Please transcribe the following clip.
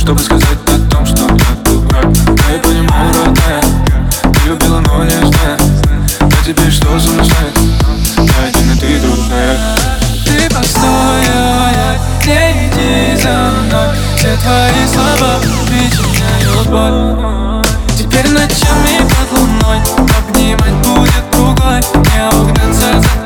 чтобы сказать о том, что я дурак. Я понимаю, родная, ты любила, но нежная. А теперь что со мной станет? Я один, и ты другая. Ты постой, не иди за мной. Все твои слова причиняют боль. Теперь ночами под луной обнимать будет другой. Не угнаться за